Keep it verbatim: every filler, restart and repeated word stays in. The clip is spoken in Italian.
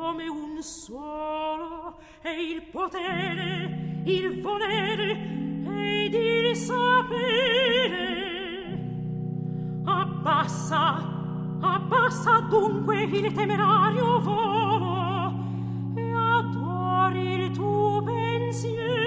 nome un solo, e il potere, il volere, ed il sapere. Abbassa, abbassa dunque il temerario volo, e adori il tuo pensiero.